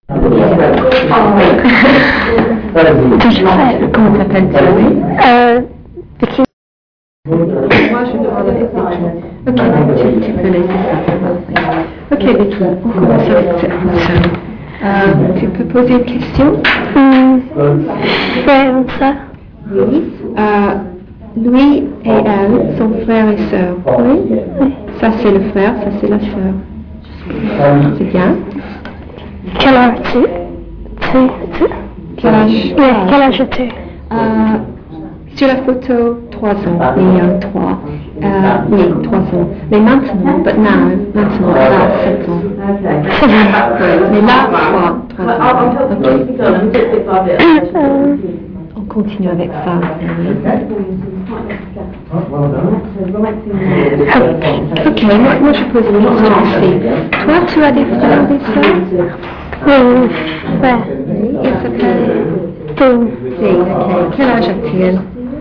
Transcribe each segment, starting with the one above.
Comment t'appelles-tu? Vicky. Moi, je parle avec Vicky. Ok, tu peux laisser ça. Ok, Vicky, on commence avec ça. Tu peux poser une question? Frère et sœur. Oui. Lui et elle sont frères et sœurs. Oui. Ça, c'est le frère, ça, c'est la sœur. C'est bien. Quel âge as-tu? Quel âge? Oui, quel âge as-tu? Sur la photo, 3 ans, il y a 3. Oui, 3 ans. Mais maintenant, maintenant, elle a 7 ans. Mais là, 3 ans. Ok. On continue avec ça. Ok, moi je pose une question aussi. Toi, tu as des frères et des sœurs? Oui, frère. Oui, ils s'appellent? Dean. Dean, ok. Quel âge a-t-il?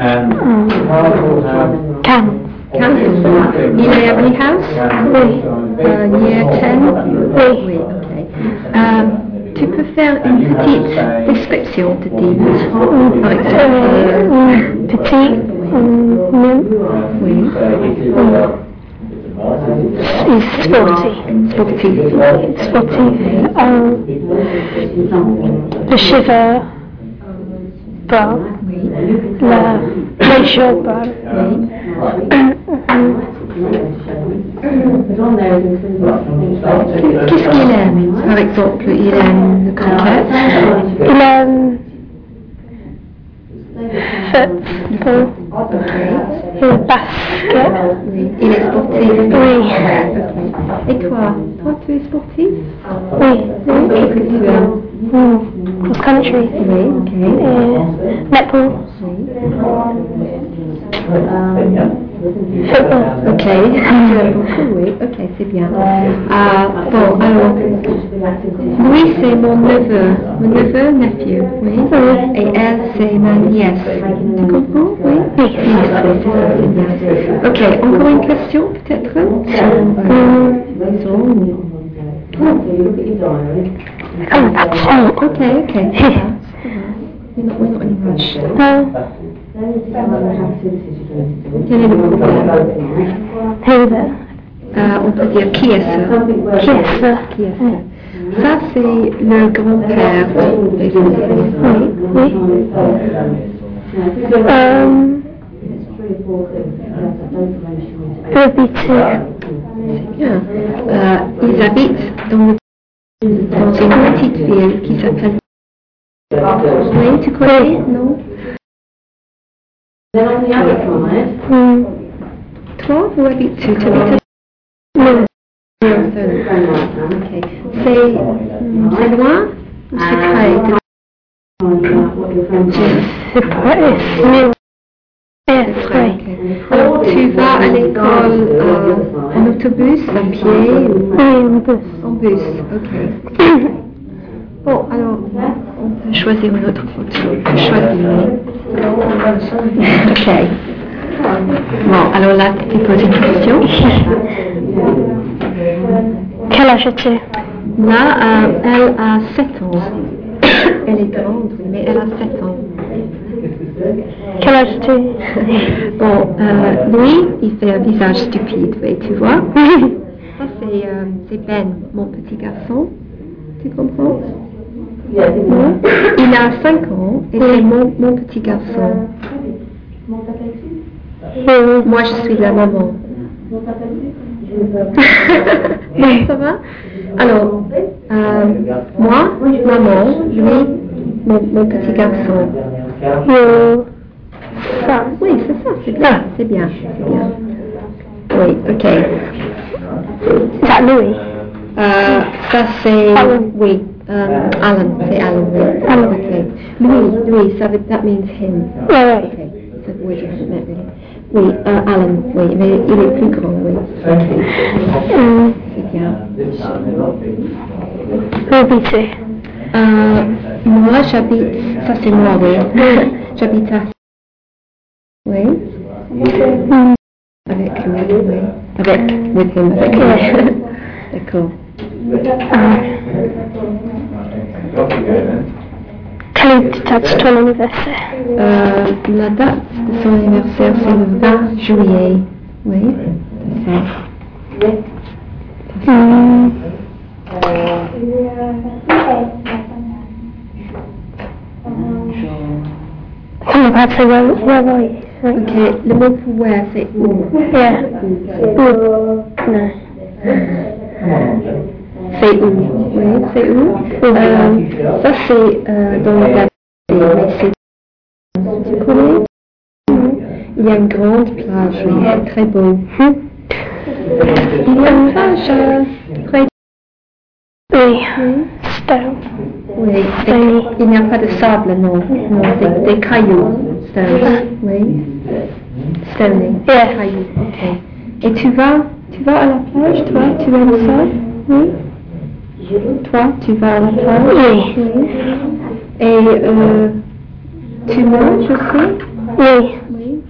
10. 15 ans. Il est à Lee House? Oui. Year 10? Oui. Oui, ok. Tu peux faire une petite description de Dean? Par exemple. Petit. Nul. Oui. He's sporty. Sportif. The cheveux brown. Les cheveux brown. Qu'est-ce qu'il aime? Par exemple, il aime le cricket. Il aime football. Et basket. Oui. Il est sportif. Oui. Et toi? Toi, tu es sportif? Oui. Qu'est-ce que tu aimes? Cross country. Oui, ok. Et netball. Football. Ok, tu aimes beaucoup, oui, ok, c'est bien. Bon, alors, lui c'est mon neveu, nephew, oui, et elle c'est ma nièce. Tu comprends? Oui, oui, c'est ça, c'est bien. Ok, encore une question peut-être? Ok, we're not in a rush. Quel est le problème? On peut dire qui est ce? Qui est ce? Qui est ce? Ça c'est le grand-père. Oui. Oui. C'est bien. Ils habitent dans une petite ville qui s'appelle... Oui, tu connais? Non? Toi, où habites-tu? Tu habites Non. Ok. C'est loin ou c'est près de... C'est près. C'est près, ok. Alors, tu vas à l'école en autobus, à pied ou... Oui, en bus. En bus, ok. Bon, alors, on peut choisir une autre photo. Choisir. Ok. Bon, alors là, tu poses une question. Quel âge as-tu? Là, elle a 7 ans. Elle est grande, mais elle a 7 ans. Quel âge as-tu? Bon, lui, il fait un visage stupide, oui, tu vois. Ça, c'est Ben, mon petit garçon. Tu comprends? Non? Il a 5 ans et c'est mon petit garçon. Moi, je suis la maman. Ça va? Alors, moi, maman, lui, mon petit garçon. Ça, oui, c'est ça, c'est bien, c'est bien, c'est bien. Oui, ok. Ça, Louis. Ça c'est... Alan. Oui, Alan, c'est Alan, oui. Alan. Ok. Louis, that means him. Ouais. Ok, c'est the word you haven't met really. Oui, Alan, oui, mais il est plus grand, oui. C'est bien. Où habites-tu? Moi, j'habite... Ça c'est moi, oui. J'habite à... Oui. Avec lui, oui. With him, avec lui. D'accord. Quelle date de ton anniversaire? La date de son anniversaire, c'est le 20 juillet. Oui, c'est ça. Something about say where were you? Ok, le mot pour where, c'est où? Yeah. Où? No. C'est où? Oui, c'est où? Ça, c'est dans le Gardé, mais c'est... Tu connais? Il y a une grande plage, oui, c'est très beau. Il y a une plage près Oui. de... Stone. Oui, Stony. il n'y a pas de sable, non, non, c'est des cailloux, stones, oui. Stony, Yeah. cailloux, ok. Et tu vas à la plage, toi, tu aimes ça? Oui. Toi, tu vas à la plage? Oui. Et tu nages aussi? Oui. Oui.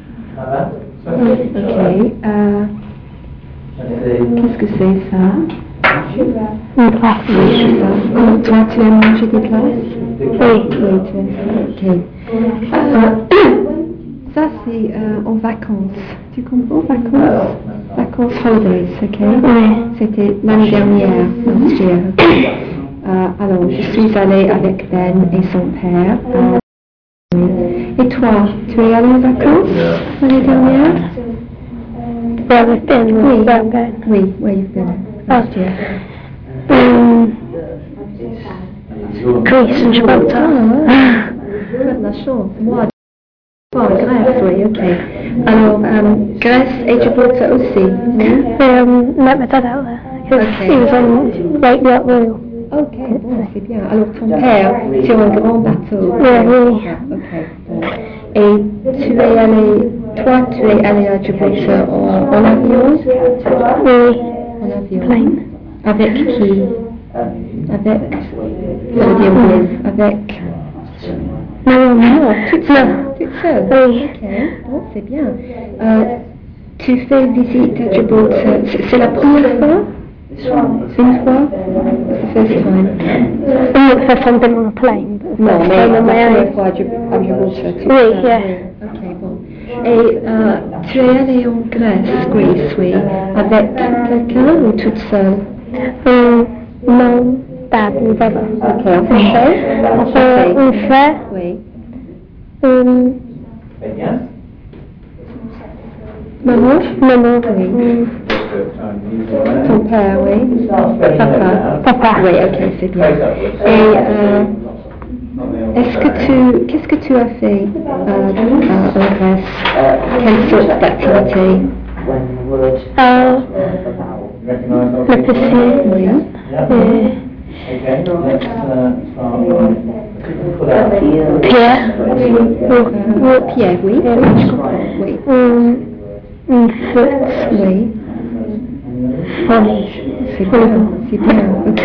Ok. Qu'est-ce que c'est ça? Une place. Oui, c'est ça. Toi, tu aimes manger des glaces? Oui. Oui, tu aimes ça. Ok. Ça, c'est en vacances. Tu comprends, vacances? Vacances, holidays, ok? Oui. C'était l'année dernière, last year. Alors, je suis allée avec Ben et son père. Et toi, tu es allé en vacances l'année dernière? Where we've been, Oui. where I'm going. Oui, where you've been last year. Greece and Gibraltar. Tu as de la chance. Moi, Grèce, oui, ok. Alors, Grèce et Gibraltar aussi. Met my dad out there. Okay. He was on Lake Yacht Royal. Ok, bon, c'est bien. Alors, ton père, sur un grand bateau. Oui. Ok, bon. Et tu es allé, toi, tu es allé à Gibraltar en avion? Oui. En avion. Plane. Avec qui? Avec, ça veut dire with, avec... Non, toute seule. Toute seule? Oui. Ok, bon, c'est bien. Tu fais visite à Gibraltar, c'est la première fois? Une fois? First time? Not the first time I've been on a plane, but the Non, first mais time la on my première own. fois à Gibraltar, tu Oui, sais. yeah. Ok, bon. Et tu es allée en Grèce, oui, avec quelqu'un ou toute seule? Mom, dad and brother. Ok, en français? En français? Un frère. Oui. Maman. Maman. Oui. Ton père, oui. Papa. Papa. Oui, ok, c'est bien. Et qu'est-ce que tu as fait en Grèce? Quelle sorte d'activité? La piscine. Oui. Pierre. Pierre, oui. Je comprends, oui. Une foot. Oui. Volley. C'est bien, ok.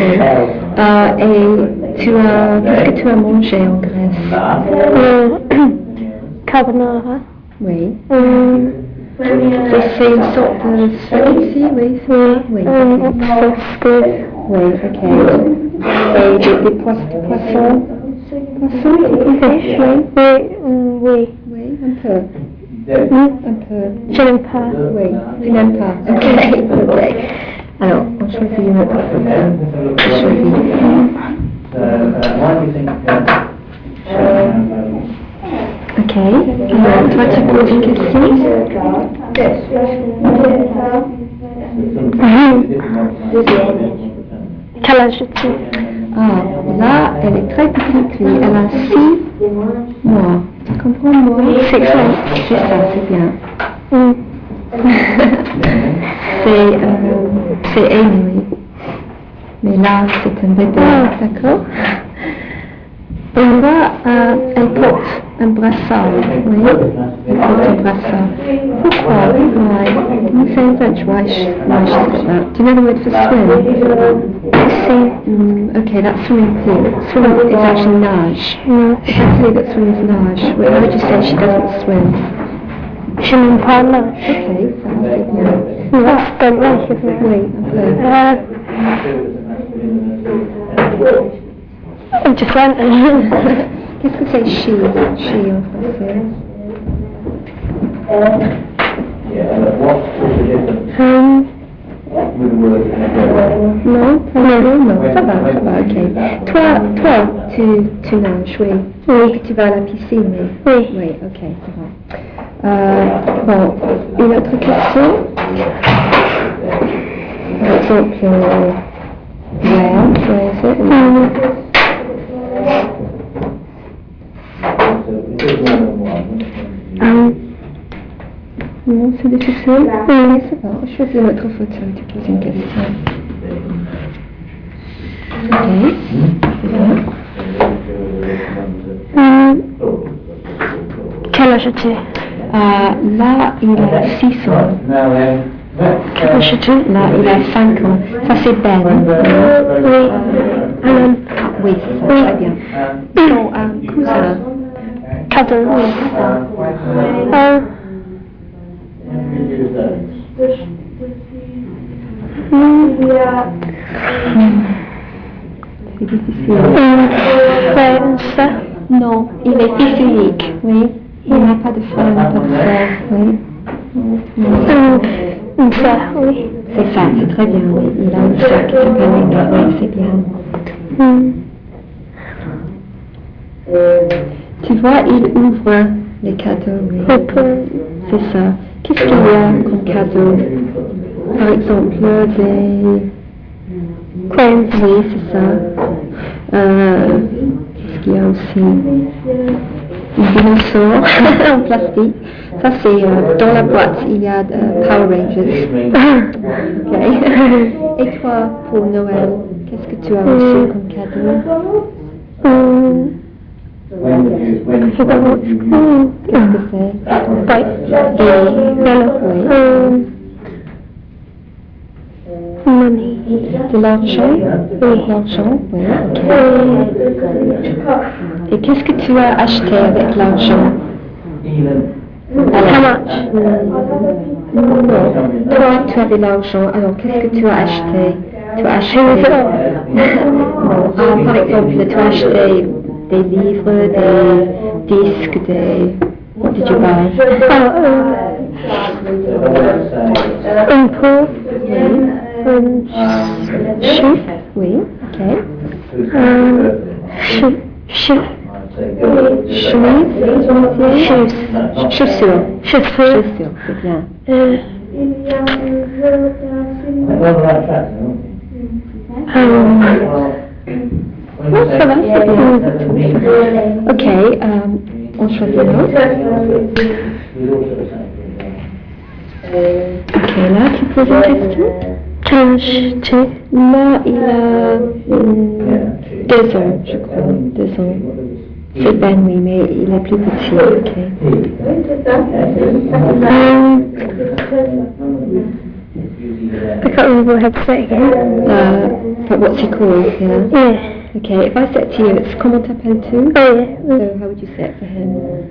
Et qu'est-ce que tu as mangé en Grèce? Carbonara. Oui. C'est une sorte de spaghetti, oui, c'est ça? Oui, ok. Oui, ok. Et des poissons? Poissons, tu comprends? Oui. Oui, un peu. Un peu. Je n'aime pas. Oui, tu n'aimes pas. Ok, ok. Alors, on choisit une autre. On choisit. Ok. Alors, toi, tu poses une question? Quel âge as-tu? Ah, là, elle est très petite, oui. Elle a 6 mois. Tu comprends, moi? 6 mois. C'est ça, c'est bien. C'est Amy. Mais là, c'est un bébé, d'accord? Et là, elle porte un brassard, oui? Elle porte un brassard. Pourquoi? Why? Can you say in French why she's got that? Do you know the word for swim? Okay, that's swimming pool. Swim is actually nage. If I say that swim is nage, how would you say she doesn't swim? Je n'aime pas nage. Ok, ça c'est bien. C'est un nage, c'est vrai. Oui, un peu. Différent. Qu'est-ce que c'est she en français? Non, ça va, ok. Toi, tu nages, oui. Oui. Tu vas à la piscine, Oui. Oui, ok, ça va. Bon, une autre question? Par exemple, where is it? Non, c'est difficile. Oui, ça va. Choisis une autre photo, tu poses une question. Ok. Quel âge as-tu? Là, il a 6 ans. Quel âge as-tu? Là, il a 5 ans. Ça, c'est Ben. Oui. Alan. Oui, c'est ça, très bien. Son cousin. Cousin. Oui, c'est ça. C'est difficile. Frère, ça? Non, il est fils unique, oui. Il n'a pas de frère, pas de sœur, oui. Une sœur, oui. C'est ça, c'est très bien, oui. Il a une sœur qui s'appelle Nina, oui, c'est bien. Tu vois, il ouvre les cadeaux, oui. C'est ça. Qu'est-ce qu'il y a comme cadeau? Par exemple, des... Crayons. Oui, c'est ça. Qu'est-ce qu'il y a aussi? Une dinosaure en plastique. Ça, c'est dans la boîte, il y a Power Rangers. Ok. Et toi, pour Noël, qu'est-ce que tu as reçu comme cadeau? Qu'est-ce que c'est? Money. De l'argent? Oui. L'argent, oui, ok. Et qu'est-ce que tu as acheté avec l'argent? How much? Non. Toi, tu avais l'argent, alors qu'est-ce que tu as acheté? Tu as acheté... par exemple, tu as acheté des livres, des disques, des... What did you buy? Une peau. Shoe. Oui, ok. Chemise. Chaussures. Chaussures. C'est bien. Ça va, c'est bien. Ok, on choisit un autre. Ok, là, tu poses une question? Là, il a 2 ans, je crois, 2 ans. C'est Ben, oui, mais il est plus petit, ok. I can't remember how to say it again. But what's he called, yeah? Yeah. Okay, if I say it to you, it's comment t'appelles-tu? Oh, yeah. So how would you say it for him?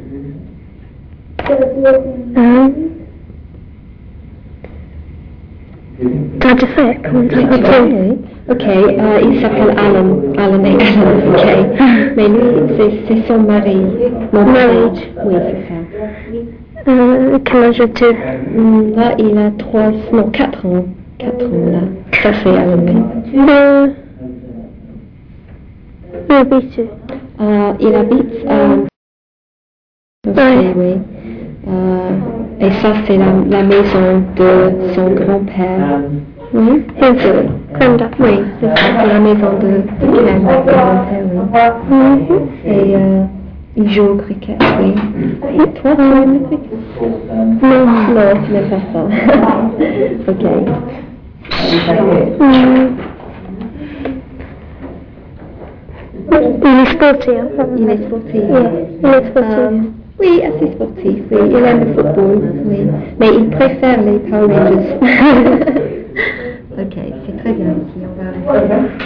How to say it? Comment t'appelles-tu? Ok, il s'appelle Alan et Alan, ok. Mais lui, c'est son mari. Mon mari. Oui, c'est ça. Quel âge as-tu? Là, il a 4 ans. 4 ans, là. Ça, c'est Alan. Où habites-tu? Il habite oui. Et ça, c'est la maison de son grand-père. Oui, c'est ça. Oui, c'est ça, c'est la maison de Ken, son grand-père, oui. Et il joue au cricket, oui. Et toi, tu aimes le cricket? Non, tu n'aimes pas ça. Ok. Il est sportif. Il est sportif. Il est sportif. Oui, assez sportif, oui. Il aime le football, oui. Mais il préfère les Power Rangers. Ok, c'est très bien ici. On va...